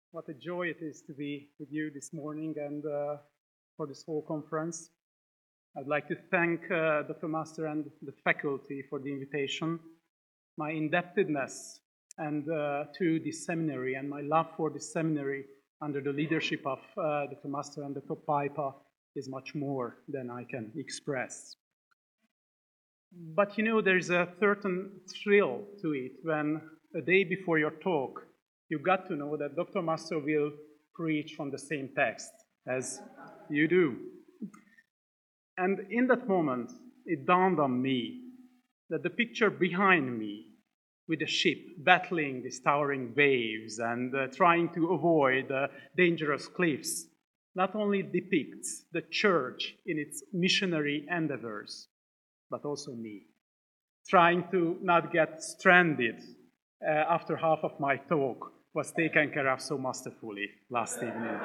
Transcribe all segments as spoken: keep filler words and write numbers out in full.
What a joy it is to be with you this morning and uh, for this whole conference. I'd like to thank uh, Doctor Master and the faculty for the invitation. My indebtedness and uh, to this seminary and my love for this seminary under the leadership of uh, Doctor Master and Doctor Paipa is much more than I can express. But you know, there's a certain thrill to it when a day before your talk, you got to know that Doctor Master will preach from the same text as you do. And in that moment, it dawned on me that the picture behind me with the ship battling these towering waves and uh, trying to avoid uh, dangerous cliffs not only depicts the church in its missionary endeavors, but also me, trying to not get stranded uh, after half of my talk was taken care of so masterfully last evening.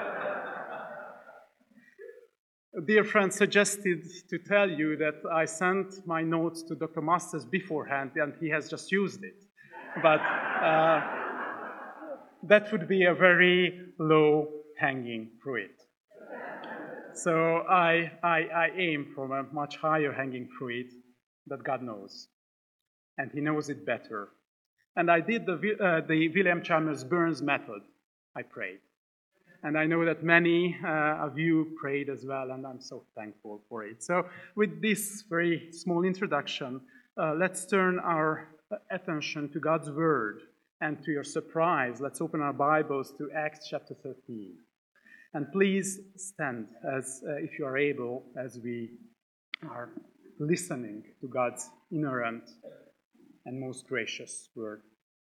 A dear friend suggested to tell you that I sent my notes to Doctor Masters beforehand and he has just used it. But uh, that would be a very low-hanging fruit. So I, I, I aim for a much higher hanging fruit that God knows. And he knows it better. And I did the, uh, the William Chalmers Burns method. I prayed. And I know that many uh, of you prayed as well, and I'm so thankful for it. So with this very small introduction, uh, let's turn our attention to God's Word. And to your surprise, let's open our Bibles to Acts chapter thirteen. And please stand, as uh, if you are able, as we are listening to God's inerrant and most gracious word.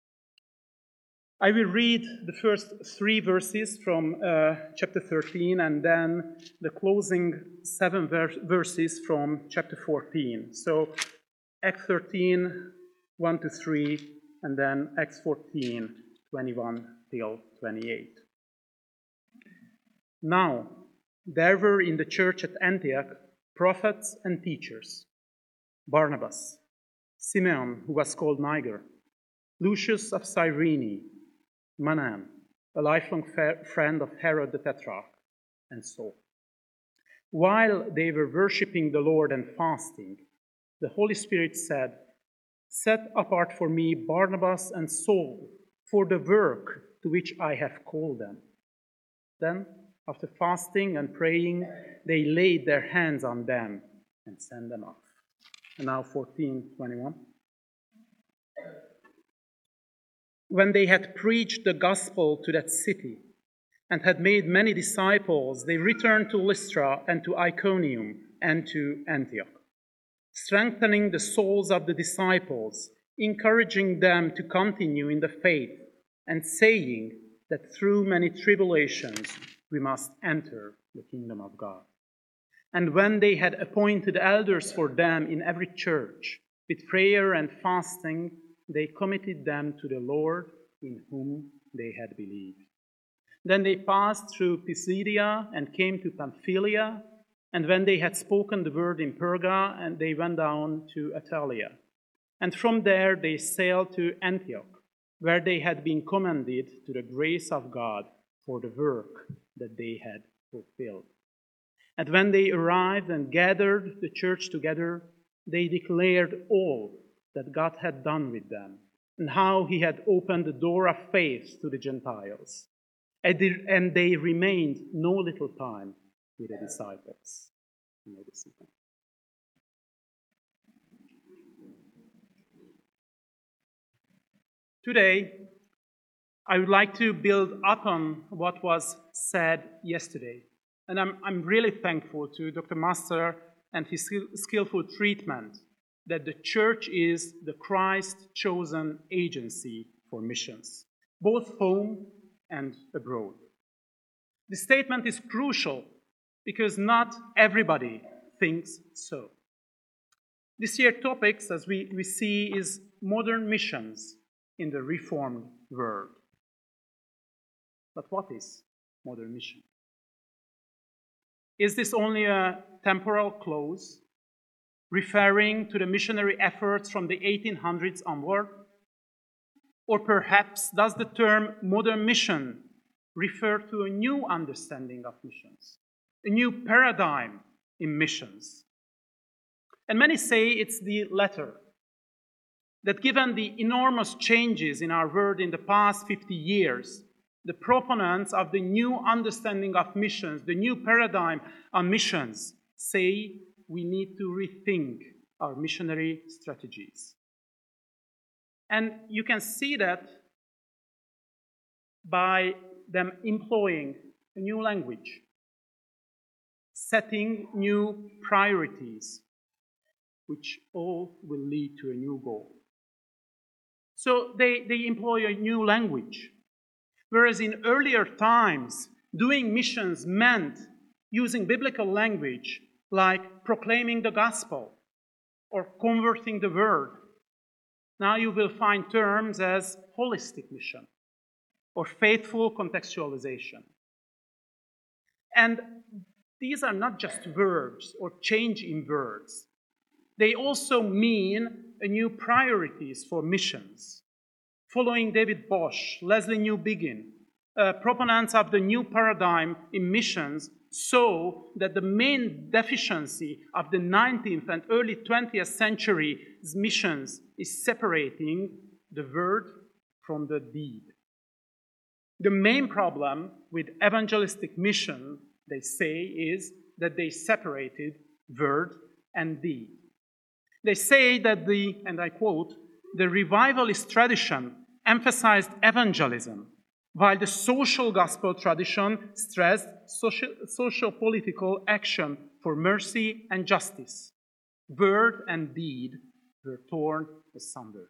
I will read the first three verses from uh, chapter thirteen and then the closing seven ver- verses from chapter fourteen. So Acts thirteen, one to three, and then Acts fourteen, twenty-one till twenty-eight. Now, there were in the church at Antioch prophets and teachers: Barnabas, Simeon, who was called Niger, Lucius of Cyrene, Manaen, a lifelong friend of Herod the Tetrarch, and Saul. While they were worshipping the Lord and fasting, the Holy Spirit said, "Set apart for me Barnabas and Saul for the work to which I have called them." Then, after fasting and praying, they laid their hands on them and sent them off. And now fourteen twenty-one. When they had preached the gospel to that city and had made many disciples, they returned to Lystra and to Iconium and to Antioch, strengthening the souls of the disciples, encouraging them to continue in the faith, and saying that through many tribulations we must enter the kingdom of God. And when they had appointed elders for them in every church, with prayer and fasting, they committed them to the Lord in whom they had believed. Then they passed through Pisidia and came to Pamphylia, and when they had spoken the word in Perga, and they went down to Attalia. And from there they sailed to Antioch, where they had been commended to the grace of God for the work that they had fulfilled. And when they arrived and gathered the church together, they declared all that God had done with them, and how he had opened the door of faith to the Gentiles. And they remained no little time with the disciples. Today, I would like to build upon what was said yesterday. And I'm, I'm really thankful to Doctor Master and his skillful treatment that the church is the Christ-chosen agency for missions, both home and abroad. This statement is crucial because not everybody thinks so. This year's topics, as we, we see, is modern missions in the Reformed world. But what is modern mission? Is this only a temporal clause referring to the missionary efforts from the eighteen hundreds onward? Or perhaps does the term modern mission refer to a new understanding of missions, a new paradigm in missions. And many say it's the latter, that given the enormous changes in our world in the past fifty years, the proponents of the new understanding of missions, the new paradigm on missions, say we need to rethink our missionary strategies. And you can see that by them employing a new language, setting new priorities, which all will lead to a new goal. So they, they employ a new language. Whereas in earlier times, doing missions meant using biblical language like proclaiming the gospel or converting the world. Now you will find terms as holistic mission or faithful contextualization. And these are not just words or change in words. They also mean a new priorities for missions. Following David Bosch, Leslie Newbigin, uh, proponents of the new paradigm in missions saw that the main deficiency of the nineteenth and early twentieth century's missions is separating the word from the deed. The main problem with evangelistic mission, they say, is that they separated word and deed. They say that the, and I quote, the revivalist tradition emphasized evangelism, while the social gospel tradition stressed social, social political action for mercy and justice. Word and deed were torn asunder.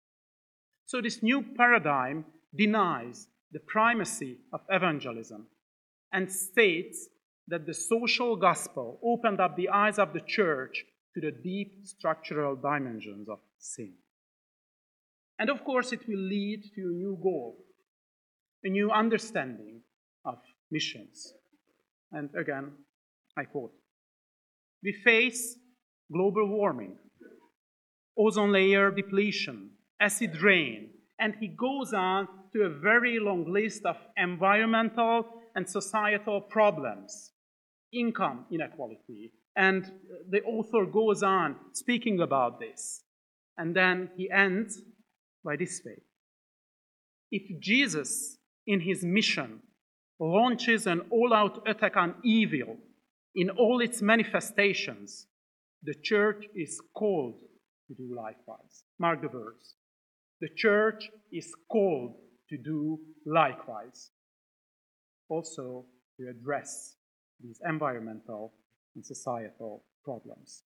So this new paradigm denies the primacy of evangelism and states that the social gospel opened up the eyes of the church to the deep structural dimensions of sin. And of course, it will lead to a new goal, a new understanding of missions. And again, I quote, we face global warming, ozone layer depletion, acid rain, and he goes on to a very long list of environmental and societal problems, income inequality, and the author goes on speaking about this. And then he ends by this way. If Jesus, in his mission, launches an all-out attack on evil in all its manifestations, the church is called to do likewise. Mark the verse. The church is called to do likewise. Also to address these environmental and societal problems.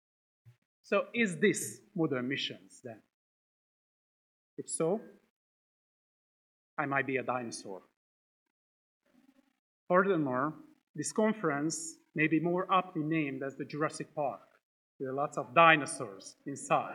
So is this modern missions then? If so, I might be a dinosaur. Furthermore, this conference may be more aptly named as the Jurassic Park. There are lots of dinosaurs inside.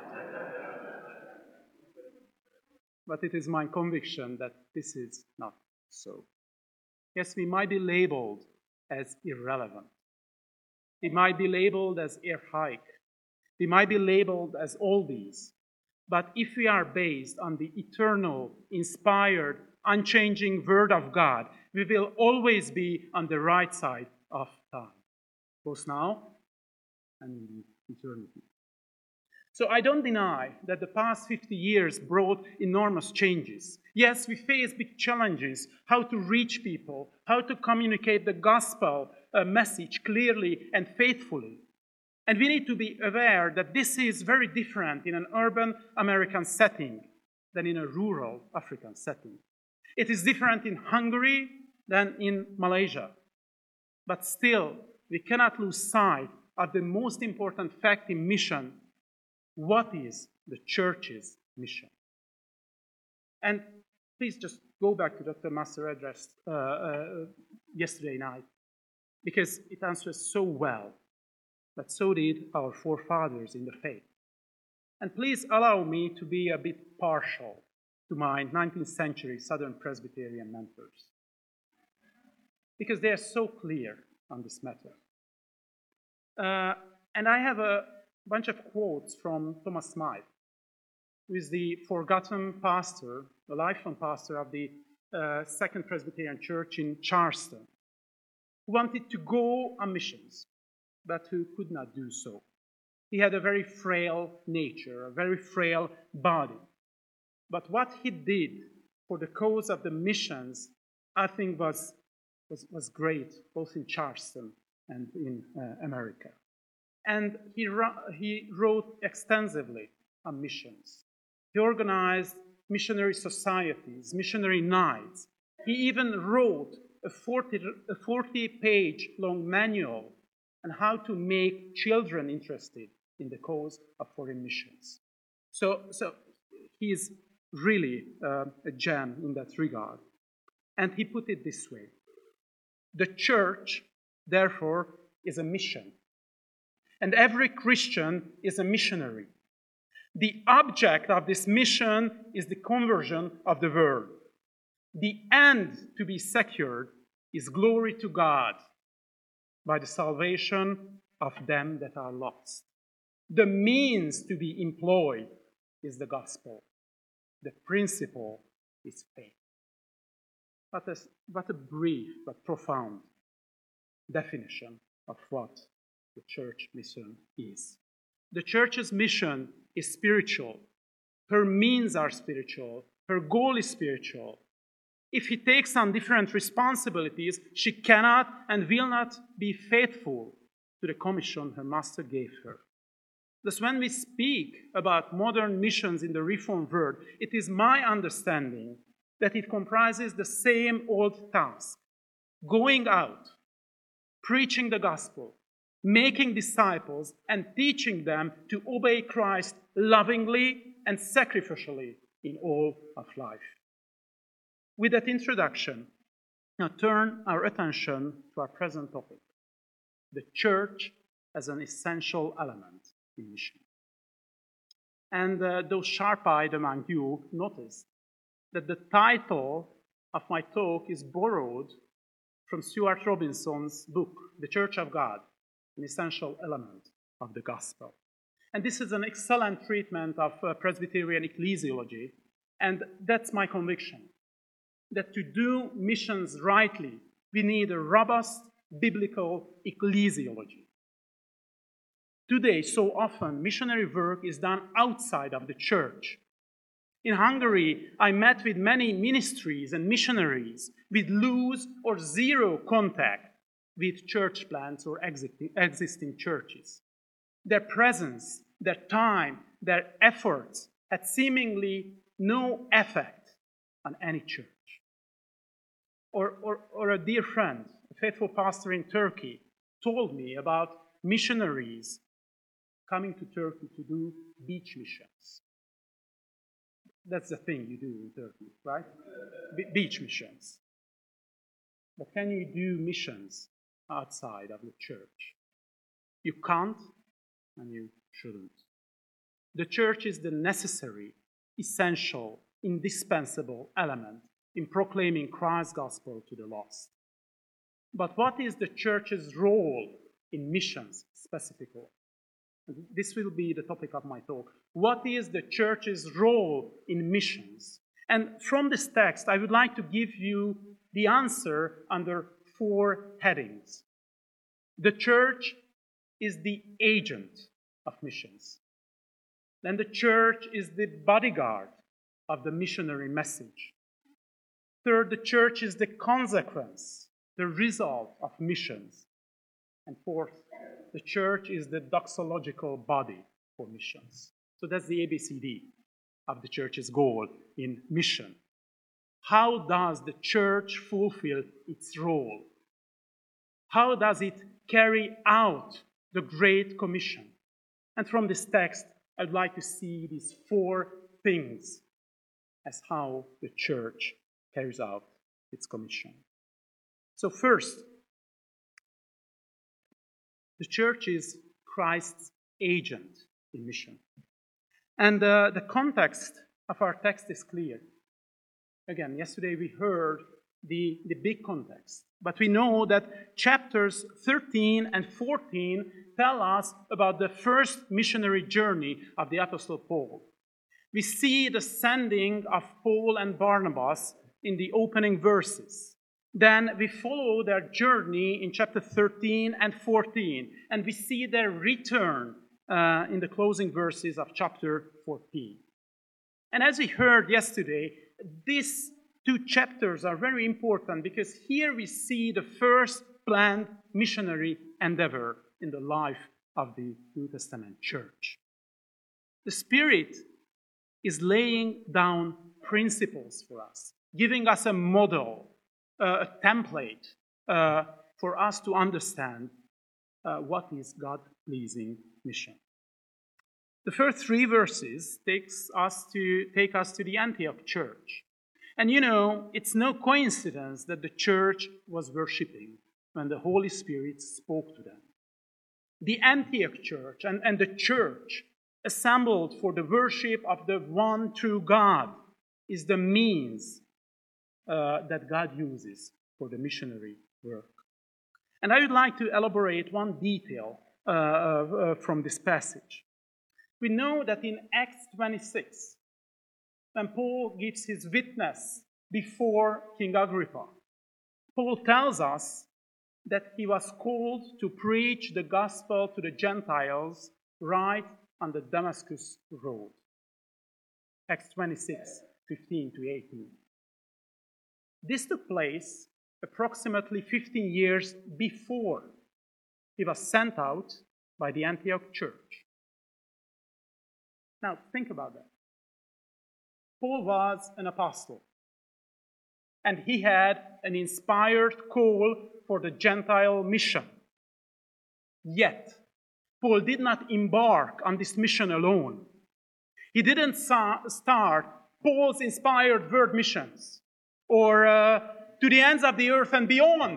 But it is my conviction that this is not so. Yes, we might be labeled as irrelevant. We might be labeled as archaic. We might be labeled as oldies. But if we are based on the eternal, inspired, unchanging Word of God, we will always be on the right side of time, both now and in eternity. So I don't deny that the past fifty years brought enormous changes. Yes, we face big challenges, how to reach people, how to communicate the gospel uh, message clearly and faithfully. And we need to be aware that this is very different in an urban American setting than in a rural African setting. It is different in Hungary than in Malaysia. But still, we cannot lose sight of the most important fact in mission. What is the church's mission? And please just go back to Doctor Master's address uh, uh, yesterday night, because it answers so well. But so did our forefathers in the faith. And please allow me to be a bit partial to my nineteenth century Southern Presbyterian mentors, because they are so clear on this matter. Uh, and I have a bunch of quotes from Thomas Smythe, who is the forgotten pastor, the lifelong pastor of the uh, Second Presbyterian Church in Charleston, who wanted to go on missions, but who could not do so. He had a very frail nature, a very frail body. But what he did for the cause of the missions, I think, was, was, was great, both in Charleston and in uh, America. And he, he wrote extensively on missions. He organized missionary societies, missionary nights. He even wrote a forty-page long manual on how to make children interested in the cause of foreign missions. So, so he is really uh, a gem in that regard. And he put it this way: the church, therefore, is a mission. And every Christian is a missionary. The object of this mission is the conversion of the world. The end to be secured is glory to God by the salvation of them that are lost. The means to be employed is the gospel. The principle is faith. What a, what a brief but profound definition of what the church mission is. The church's mission is spiritual. Her means are spiritual. Her goal is spiritual. If she takes on different responsibilities, she cannot and will not be faithful to the commission her master gave her. Thus, when we speak about modern missions in the Reformed world, it is my understanding that it comprises the same old task: going out, preaching the gospel, making disciples, and teaching them to obey Christ lovingly and sacrificially in all of life. With that introduction, now turn our attention to our present topic: the church as an essential element in mission. And uh, those sharp-eyed among you noticed that the title of my talk is borrowed from Stuart Robinson's book, The Church of God, an essential element of the gospel. And this is an excellent treatment of uh, Presbyterian ecclesiology, and that's my conviction, that to do missions rightly, we need a robust biblical ecclesiology. Today, so often, missionary work is done outside of the church. In Hungary, I met with many ministries and missionaries with loose or zero contact with church plants or existing churches. Their presence, their time, their efforts had seemingly no effect on any church. Or, or, or a dear friend, a faithful pastor in Turkey, told me about missionaries coming to Turkey to do beach missions. That's the thing you do in Turkey, right? Be- beach missions. But can you do missions outside of the church? You can't, and you shouldn't. The church is the necessary, essential, indispensable element in proclaiming Christ's gospel to the lost. But what is the church's role in missions specifically? This will be the topic of my talk. What is the church's role in missions? And from this text, I would like to give you the answer under four headings. The church is the agent of missions. Then the church is the bodyguard of the missionary message. Third, the church is the consequence, the result of missions. And fourth, the church is the doxological body for missions. So that's the A B C D of the church's goal in mission. How does the church fulfill its role? How does it carry out the Great Commission? And from this text, I'd like to see these four things as how the church carries out its commission. So first, the church is Christ's agent in mission. And uh, the context of our text is clear. Again, yesterday we heard the, the big context. But we know that chapters thirteen and fourteen tell us about the first missionary journey of the Apostle Paul. We see the sending of Paul and Barnabas in the opening verses. Then we follow their journey in chapter thirteen and fourteen, and we see their return uh, in the closing verses of chapter fourteen. And as we heard yesterday, these two chapters are very important because here we see the first planned missionary endeavor in the life of the New Testament church. The Spirit is laying down principles for us, giving us a model, uh, a template uh, for us to understand uh, what is God-pleasing mission. The first three verses takes us to, take us to the Antioch church. And you know, it's no coincidence that the church was worshiping when the Holy Spirit spoke to them. The Antioch church and, and the church assembled for the worship of the one true God is the means uh, that God uses for the missionary work. And I would like to elaborate one detail uh, uh, from this passage. We know that in Acts twenty-six, when Paul gives his witness before King Agrippa, Paul tells us that he was called to preach the gospel to the Gentiles right on the Damascus road. Acts twenty-six, fifteen to eighteen. This took place approximately fifteen years before he was sent out by the Antioch church. Now, think about that. Paul was an apostle, and he had an inspired call for the Gentile mission. Yet, Paul did not embark on this mission alone. He didn't sa- start Paul's inspired world missions or uh, to the ends of the earth and beyond.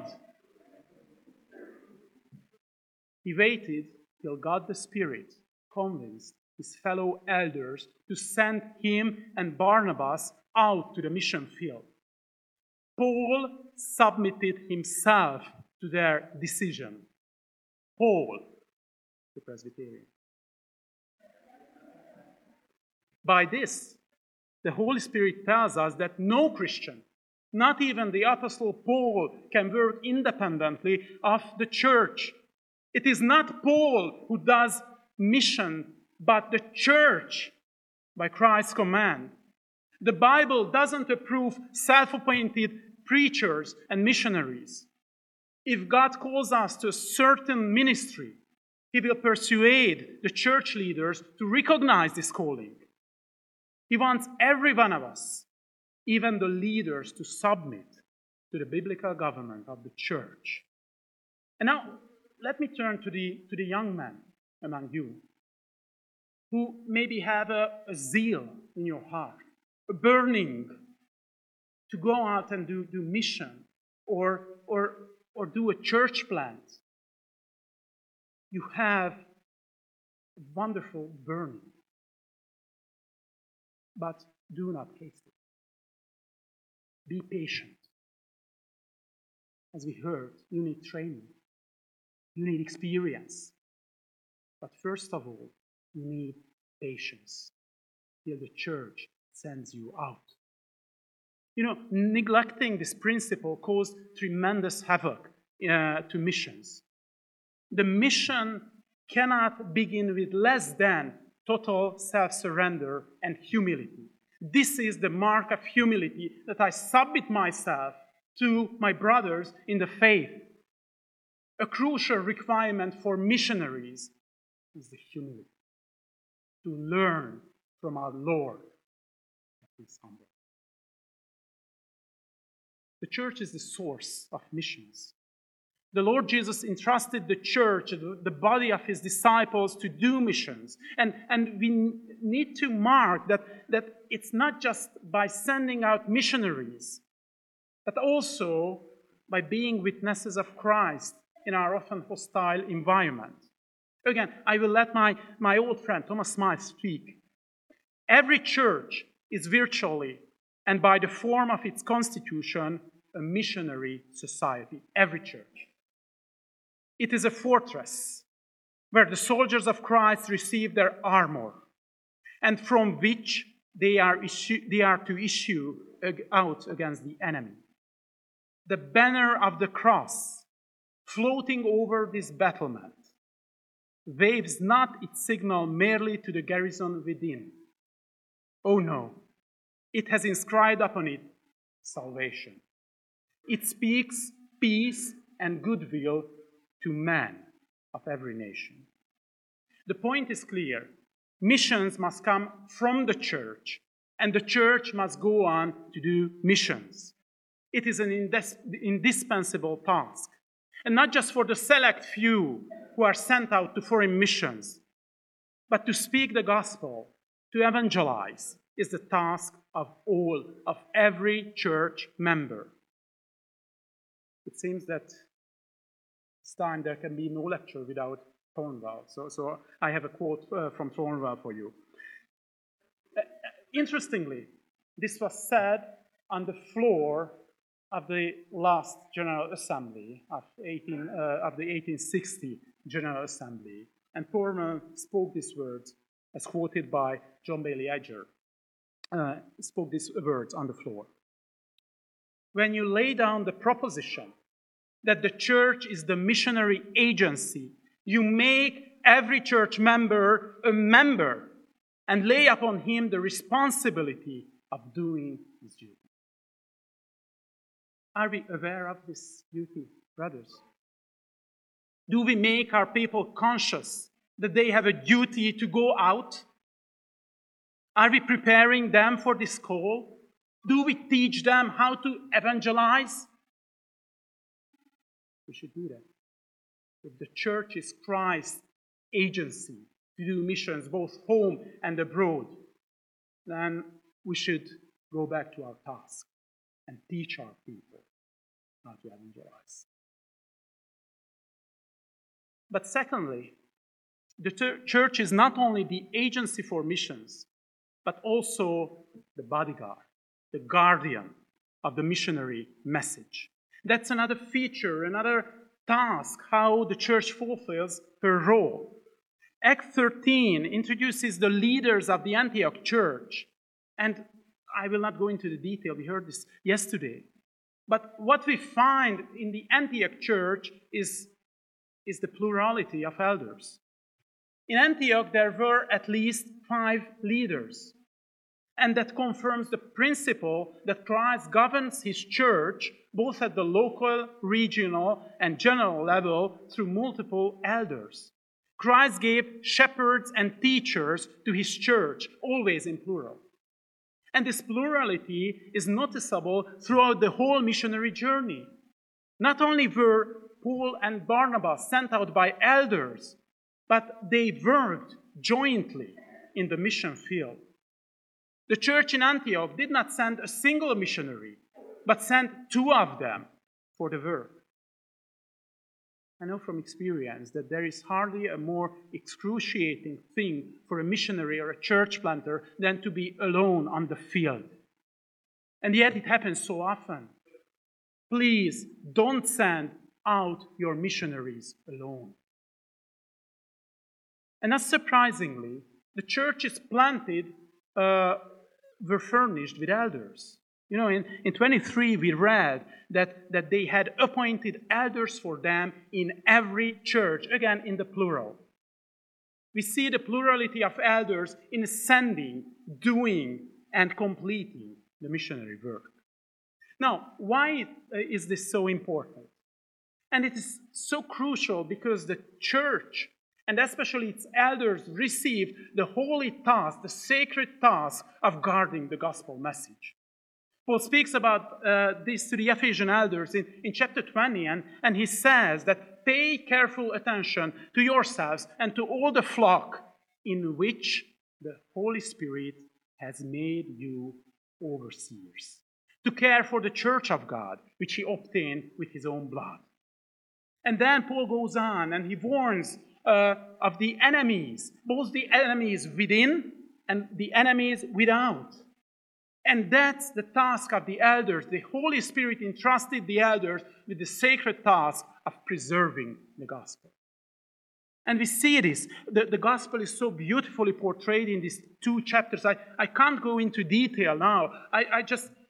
He waited till God the Spirit convinced his fellow elders to send him and Barnabas out to the mission field. Paul submitted himself to their decision. Paul, the Presbyterian. By this, the Holy Spirit tells us that no Christian, not even the Apostle Paul, can work independently of the church. It is not Paul who does mission, but the church by Christ's command. The Bible doesn't approve self-appointed preachers and missionaries. If God calls us to a certain ministry, He will persuade the church leaders to recognize this calling. He wants every one of us, even the leaders, to submit to the biblical government of the church. And now, let me turn to the, to the young men among you who maybe have a, a zeal in your heart, a burning to go out and do, do mission or, or, or do a church plant. You have a wonderful burning, but do not haste it. Be patient. As we heard, you need training. You need experience. But first of all, you need patience till the church sends you out. You know, neglecting this principle caused tremendous havoc uh, to missions. The mission cannot begin with less than total self-surrender and humility. This is the mark of humility, that I submit myself to my brothers in the faith. A crucial requirement for missionaries is the humility, to learn from our Lord. The church is the source of missions. The Lord Jesus entrusted the church, the body of his disciples, to do missions. And, and we need to mark that, that it's not just by sending out missionaries, but also by being witnesses of Christ in our often hostile environment. Again, I will let my, my old friend Thomas Smythe speak. Every church is virtually, and by the form of its constitution, a missionary society. Every church. It is a fortress where the soldiers of Christ receive their armor and from which they are, issue, they are to issue out against the enemy. The banner of the cross floating over this battlement waves not its signal merely to the garrison within. Oh no, it has inscribed upon it salvation. It speaks peace and goodwill to man of every nation. The point is clear. Missions must come from the church, and the church must go on to do missions. It is an indis- indispensable task, and not just for the select few who are sent out to foreign missions, but to speak the gospel, to evangelize, is the task of all, of every church member. It seems that this time there can be no lecture without Thornwell. So, so I have a quote uh, from Thornwell for you. Uh, interestingly, this was said on the floor of the last General Assembly of, eighteen, uh, of the eighteen sixty General Assembly. And Thornwell spoke these words, as quoted by John Bailey Edger, uh, spoke these words on the floor. When you lay down the proposition that the church is the missionary agency, you make every church member a member and lay upon him the responsibility of doing his duty. Are we aware of this duty, brothers? Do we make our people conscious that they have a duty to go out? Are we preparing them for this call? Do we teach them how to evangelize? We should do that. If the church is Christ's agency to do missions both home and abroad, then we should go back to our task and teach our people how to evangelize. But secondly, the ter- church is not only the agency for missions, but also the bodyguard, the guardian of the missionary message. That's another feature, another task, how the church fulfills her role. Act thirteen introduces the leaders of the Antioch church. And I will not go into the detail, we heard this yesterday. But what we find in the Antioch church is, is the plurality of elders. In Antioch, there were at least five leaders. And that confirms the principle that Christ governs his church both at the local, regional, and general level through multiple elders. Christ gave shepherds and teachers to his church, always in plural. And this plurality is noticeable throughout the whole missionary journey. Not only were Paul and Barnabas sent out by elders, but they worked jointly in the mission field. The church in Antioch did not send a single missionary, but sent two of them for the work. I know from experience that there is hardly a more excruciating thing for a missionary or a church planter than to be alone on the field. And yet it happens so often. Please don't send out your missionaries alone. And not surprisingly, the churches planted uh, were furnished with elders. You know, in, in twenty-three we read that, that they had appointed elders for them in every church, again in the plural. We see the plurality of elders in sending, doing, and completing the missionary work. Now, why is this so important? And it is so crucial because the church, and especially its elders, received the holy task, the sacred task of guarding the gospel message. Paul speaks about uh, this to the Ephesian elders in, in chapter twenty, and, and he says that pay careful attention to yourselves and to all the flock in which the Holy Spirit has made you overseers, to care for the church of God, which he obtained with his own blood. And then Paul goes on and he warns uh, of the enemies, both the enemies within and the enemies without. And that's the task of the elders. The Holy Spirit entrusted the elders with the sacred task of preserving the gospel. And we see this. The, the gospel is so beautifully portrayed in these two chapters. I, I can't go into detail now. I, I just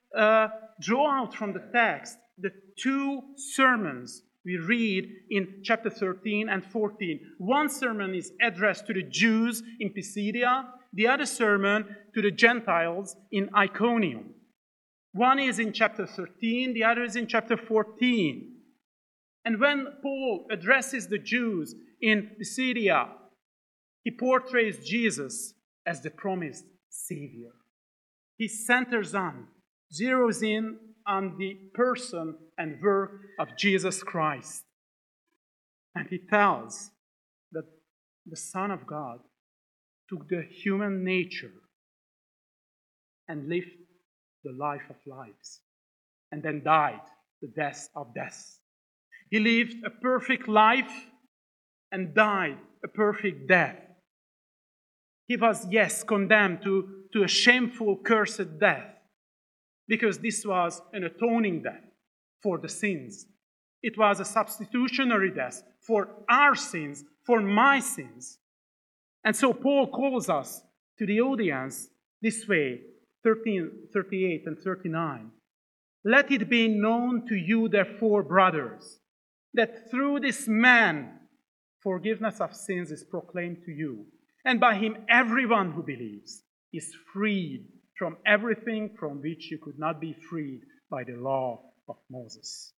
uh, draw out from the text the two sermons we read in chapter thirteen and fourteen. One sermon is addressed to the Jews in Pisidia, the other sermon to the Gentiles in Iconium. One is in chapter thirteen, the other is in chapter fourteen. And when Paul addresses the Jews in Pisidia, he portrays Jesus as the promised Savior. He centers on, zeroes in on the person and work of Jesus Christ. And he tells that the Son of God took the human nature and lived the life of lives, and then died the death of death. He lived a perfect life and died a perfect death. He was, yes, condemned to, to a shameful, cursed death, because this was an atoning death for the sins. It was a substitutionary death for our sins, for my sins. And so Paul calls us to the audience this way, thirteen, thirty-eight and thirty-nine. Let it be known to you, therefore, brothers, that through this man forgiveness of sins is proclaimed to you. And by him everyone who believes is freed from everything from which you could not be freed by the law of Moses.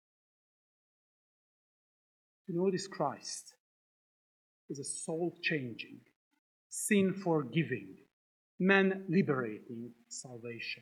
To know this Christ is a soul-changing, sin-forgiving, man-liberating salvation.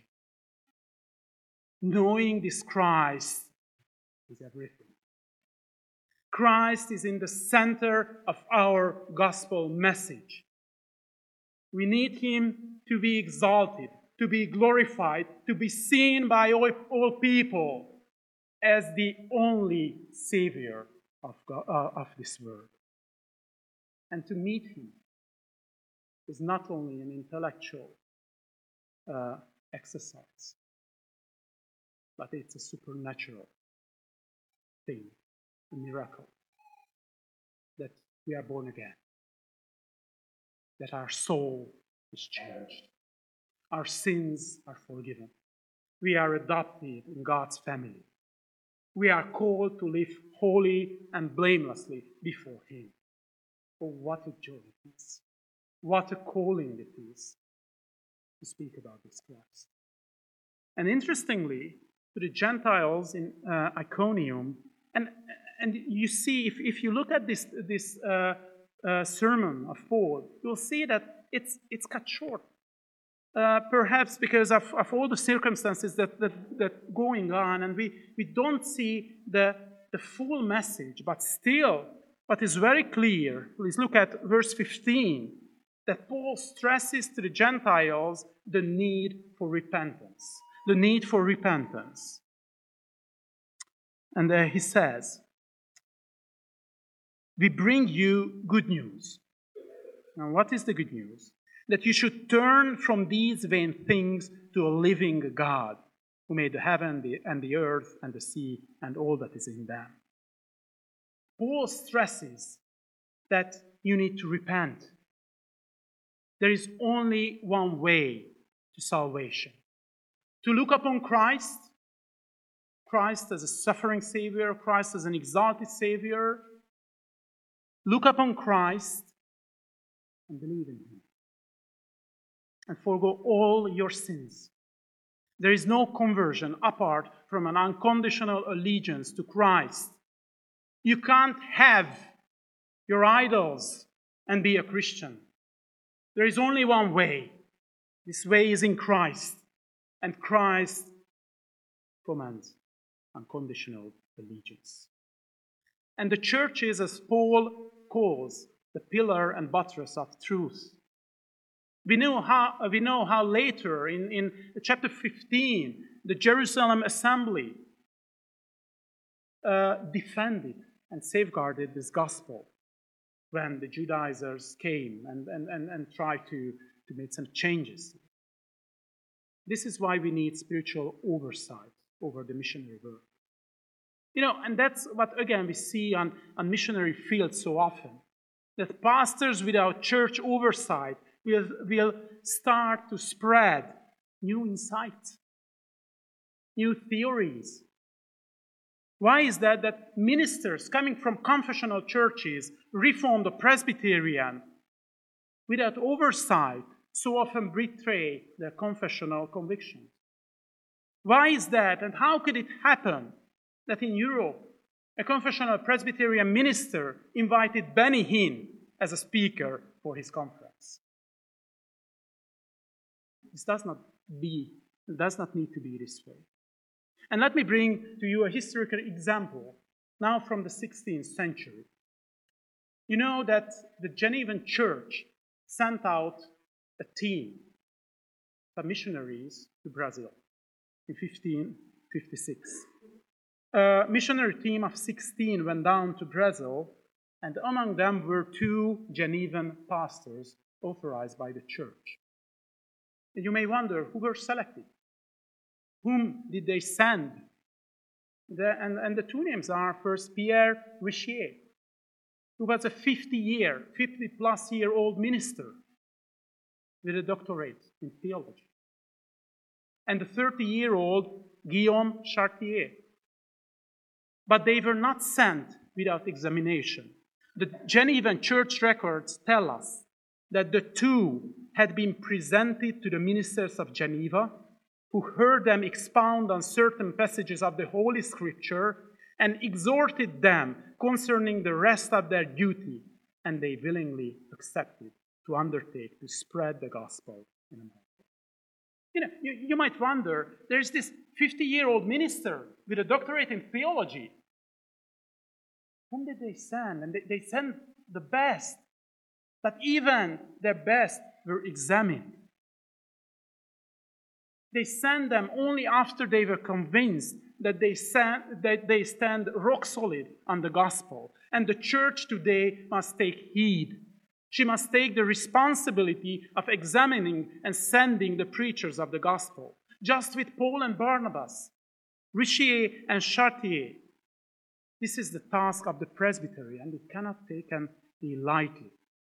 Knowing this Christ is everything. Christ is in the center of our gospel message. We need him to be exalted, to be glorified, to be seen by all, all people as the only Savior of, God, uh, of this world. And to meet him is not only an intellectual uh, exercise, but it's a supernatural thing, a miracle, that we are born again, that our soul is changed, our sins are forgiven, we are adopted in God's family, we are called to live holy and blamelessly before him. Oh, what a joy it is. What a calling it is to speak about this Christ. And interestingly, to the Gentiles in uh, Iconium, and, and you see, if, if you look at this, this uh, uh, sermon of Paul, you'll see that it's, it's cut short. Uh, perhaps because of, of all the circumstances that, that, that going on, and we, we don't see the, the full message, but still, what is very clear, please look at verse fifteen, that Paul stresses to the Gentiles the need for repentance. The need for repentance. And uh, he says, we bring you good news. Now, what is the good news? That you should turn from these vain things to a living God, who made the heaven and the earth and the sea and all that is in them. Paul stresses that you need to repent. There is only one way to salvation. To look upon Christ, Christ as a suffering Savior, Christ as an exalted Savior. Look upon Christ and believe in him. And forgo all your sins. There is no conversion apart from an unconditional allegiance to Christ. You can't have your idols and be a Christian. There is only one way. This way is in Christ. And Christ commands unconditional allegiance. And the church is, as Paul calls, the pillar and buttress of truth. We know how, we know how later in, in chapter fifteen, the Jerusalem assembly uh, defended and safeguarded this gospel when the Judaizers came and, and, and, and tried to, to make some changes. This is why we need spiritual oversight over the missionary work. You know, and that's what, again, we see on, on missionary fields so often. That pastors without church oversight will, will start to spread new insights, new theories. Why is that that ministers coming from confessional churches, Reformed or Presbyterian, without oversight, so often betray their confessional convictions? Why is that, and how could it happen that in Europe, a confessional Presbyterian minister invited Benny Hinn as a speaker for his conference? This does not be, does not need to be this way. And let me bring to you a historical example, now from the sixteenth century. You know that the Genevan Church sent out a team of missionaries to Brazil in fifteen fifty-six. A missionary team of sixteen went down to Brazil, and among them were two Genevan pastors authorized by the church. And you may wonder who were selected. Whom did they send? The, and, and the two names are first Pierre Richier, who was a fifty-year, fifty-plus-year-old minister with a doctorate in theology, and the thirty-year-old Guillaume Chartier. But they were not sent without examination. The Genevan church records tell us that the two had been presented to the ministers of Geneva, who heard them expound on certain passages of the Holy Scripture and exhorted them concerning the rest of their duty, and they willingly accepted to undertake to spread the gospel in America. You know, you, you might wonder, there's this fifty-year-old minister with a doctorate in theology. Whom did they send? And they, they sent the best. But even their best were examined. They sent them only after they were convinced that they, stand, that they stand rock solid on the gospel. And the church today must take heed. She must take the responsibility of examining and sending the preachers of the gospel. Just with Paul and Barnabas, Richier and Chartier. This is the task of the presbytery, and it cannot be taken lightly.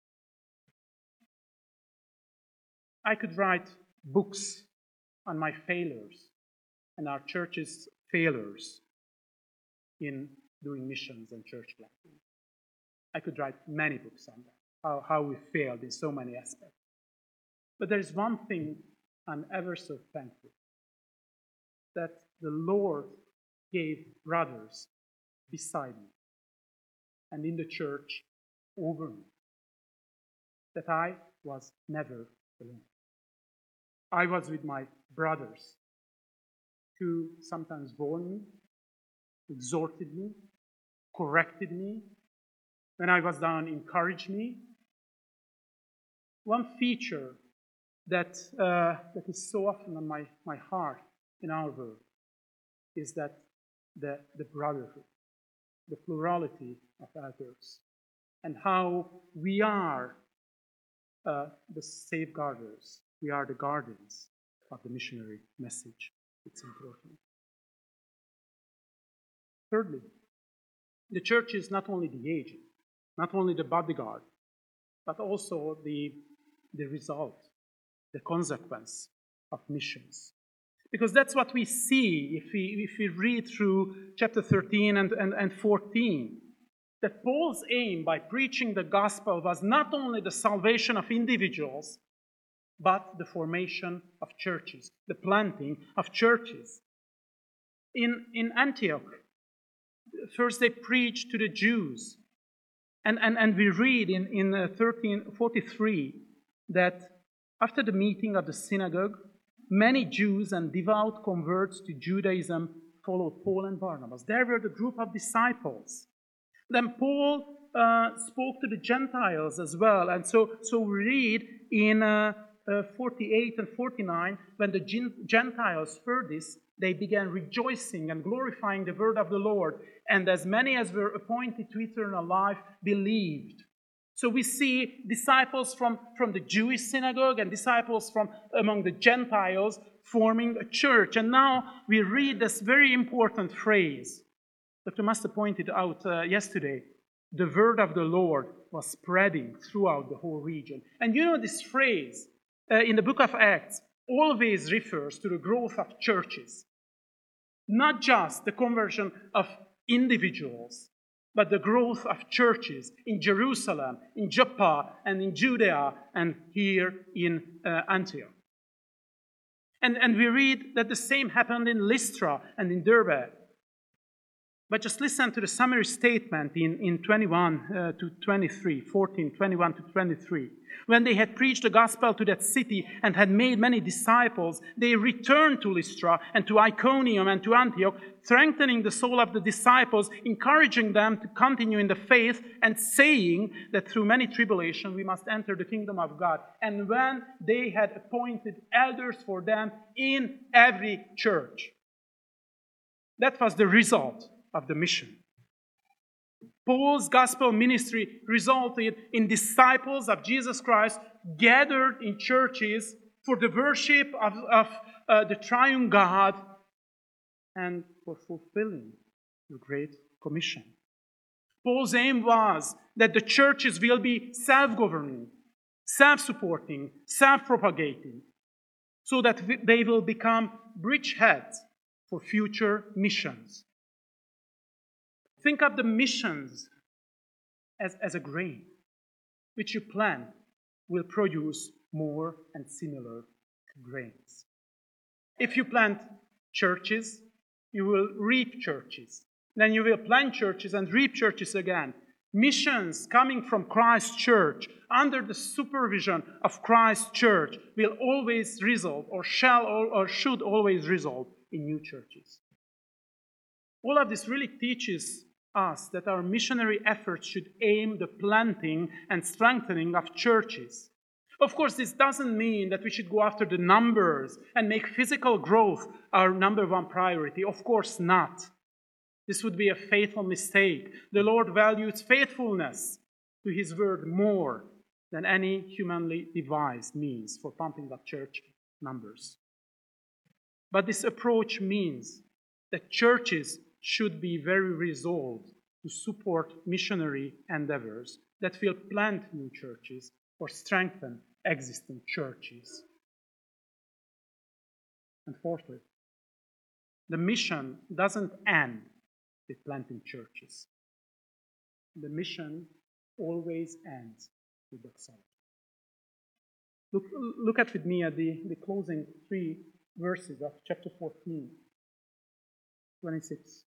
I could write books on my failures and our church's failures in doing missions and church planting. I could write many books on that, how, how we failed in so many aspects. But there is one thing I'm ever so thankful, that the Lord gave brothers beside me and in the church over me, that I was never alone. I was with my brothers who sometimes warned me, exhorted me, corrected me. When I was down, encouraged me. One feature that, uh, that is so often on my, my heart in our world is that the, the brotherhood, the plurality of others, and how we are uh, the safeguarders. We are the guardians of the missionary message. It's important. Thirdly, the church is not only the agent, not only the bodyguard, but also the, the result, the consequence of missions. Because that's what we see if we, if we read through chapter thirteen and, and, and fourteen. That Paul's aim by preaching the gospel was not only the salvation of individuals, but the formation of churches, the planting of churches. In, in Antioch, first they preached to the Jews. And, and, and we read in, in thirteen forty-three that after the meeting of the synagogue, many Jews and devout converts to Judaism followed Paul and Barnabas. There were the group of disciples. Then Paul uh, spoke to the Gentiles as well. And so, so we read in uh, uh, forty-eight and forty-nine, when the Gentiles heard this, they began rejoicing and glorifying the word of the Lord. And as many as were appointed to eternal life believed. So we see disciples from, from the Jewish synagogue and disciples from among the Gentiles forming a church. And now we read this very important phrase. Doctor Master pointed out uh, yesterday, the word of the Lord was spreading throughout the whole region. And you know this phrase uh, in the book of Acts always refers to the growth of churches. Not just the conversion of individuals, but the growth of churches in Jerusalem, in Joppa, and in Judea, and here in uh, Antioch. And, and we read that the same happened in Lystra and in Derbe. But just listen to the summary statement in, in twenty-one uh, to twenty-three, fourteen, twenty-one to twenty-three. When they had preached the gospel to that city and had made many disciples, they returned to Lystra and to Iconium and to Antioch, strengthening the soul of the disciples, encouraging them to continue in the faith, and saying that through many tribulation we must enter the kingdom of God. And when they had appointed elders for them in every church. That was the result of the mission. Paul's gospel ministry resulted in disciples of Jesus Christ gathered in churches for the worship of, of uh, the triune God and for fulfilling the Great Commission. Paul's aim was that the churches will be self-governing, self-supporting, self-propagating, so that they will become bridgeheads for future missions. Think of the missions as, as a grain, which you plant will produce more and similar grains. If you plant churches, you will reap churches. Then you will plant churches and reap churches again. Missions coming from Christ's church, under the supervision of Christ's church, will always result, or shall, or should always result, in new churches. All of this really teaches us that our missionary efforts should aim the planting and strengthening of churches. Of course, this doesn't mean that we should go after the numbers and make physical growth our number one priority. Of course not. This would be a fatal mistake. The Lord values faithfulness to His word more than any humanly devised means for pumping up church numbers. But this approach means that churches should be very resolved to support missionary endeavors that will plant new churches or strengthen existing churches. And fourthly, the mission doesn't end with planting churches. The mission always ends with doxology. Look, look at with me at the, the closing three verses of chapter fourteen, twenty-six.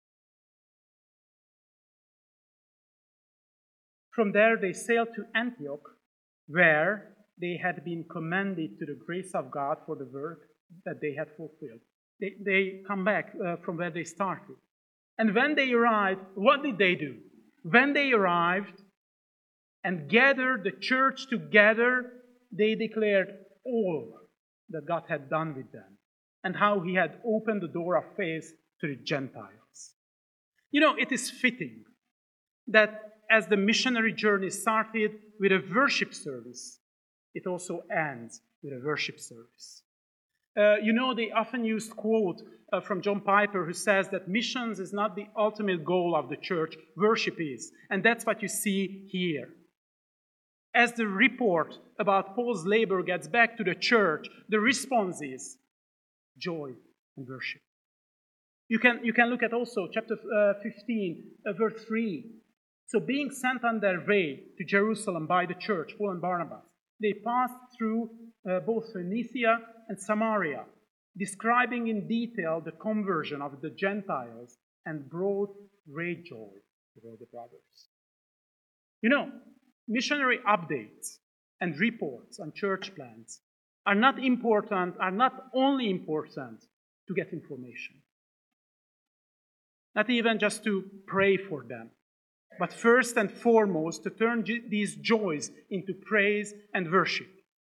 From there they sailed to Antioch, where they had been commended to the grace of God for the work that they had fulfilled. They, they come back uh, from where they started. And when they arrived, what did they do? When they arrived and gathered the church together, they declared all that God had done with them and how He had opened the door of faith to the Gentiles. You know, it is fitting that as the missionary journey started with a worship service, it also ends with a worship service. Uh, you know, the often used quote uh, from John Piper, who says that missions is not the ultimate goal of the church, worship is. And that's what you see here. As the report about Paul's labor gets back to the church, the response is joy and worship. You can, you can look at also chapter uh, fifteen, uh, verse three. So being sent on their way to Jerusalem by the church, Paul and Barnabas, they passed through uh, both Phoenicia and Samaria, describing in detail the conversion of the Gentiles and brought great joy to all the brothers. You know, missionary updates and reports on church plants are not important, are not only important to get information, not even just to pray for them, but first and foremost to turn these joys into praise and worship.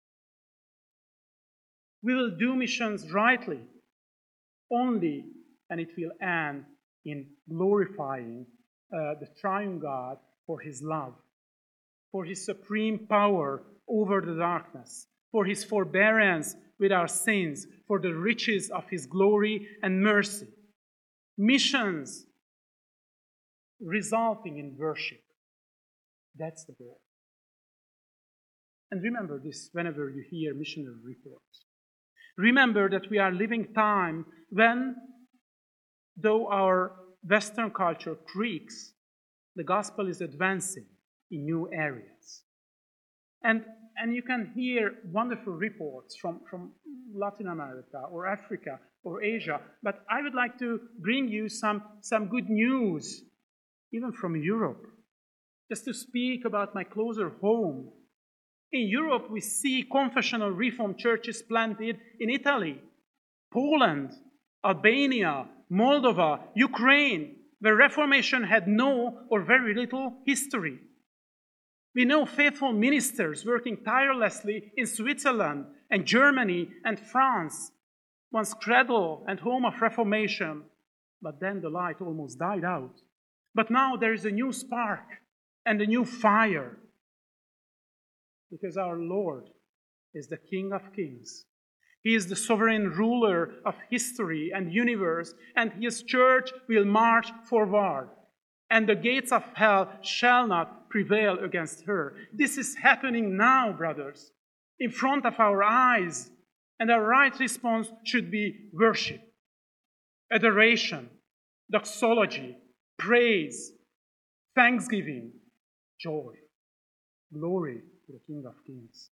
We will do missions rightly only, and it will end in glorifying uh, the triune God for His love, for His supreme power over the darkness, for His forbearance with our sins, for the riches of His glory and mercy. Missions resulting in worship. That's the goal. And remember this whenever you hear missionary reports. Remember that we are living time when though our Western culture creaks, the gospel is advancing in new areas. And, and you can hear wonderful reports from, from Latin America or Africa or Asia, but I would like to bring you some, some good news, even from Europe, just to speak about my closer home. In Europe, we see confessional Reformed churches planted in Italy, Poland, Albania, Moldova, Ukraine, where Reformation had no or very little history. We know faithful ministers working tirelessly in Switzerland and Germany and France, once cradle and home of Reformation, but then the light almost died out. But now there is a new spark and a new fire, because our Lord is the King of Kings. He is the sovereign ruler of history and universe, and his church will march forward, and the gates of hell shall not prevail against her. This is happening now, brothers, in front of our eyes, and our right response should be worship, adoration, doxology, praise, thanksgiving, joy, glory to the King of Kings.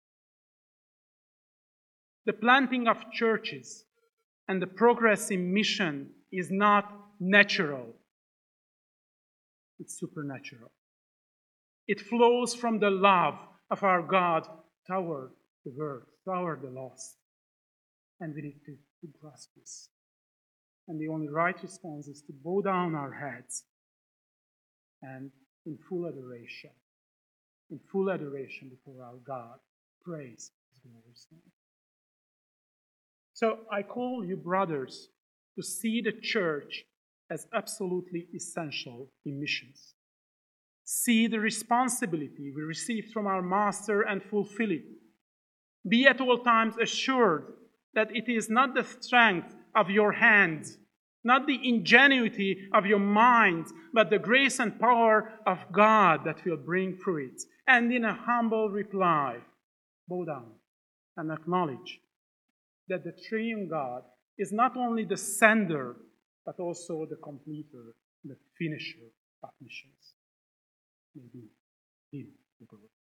The planting of churches and the progress in mission is not natural. It's supernatural. It flows from the love of our God toward the world, toward the lost. And we need to, to grasp this. And the only right response is to bow down our heads and in full adoration, in full adoration before our God, praise His glorious name. So I call you, brothers, to see the church as absolutely essential in missions. See the responsibility we received from our Master and fulfill it. Be at all times assured that it is not the strength of your hands, not the ingenuity of your mind, but the grace and power of God that will bring fruit. And in a humble reply, bow down and acknowledge that the triune God is not only the sender, but also the completer, the finisher of missions. Maybe Him, the glory.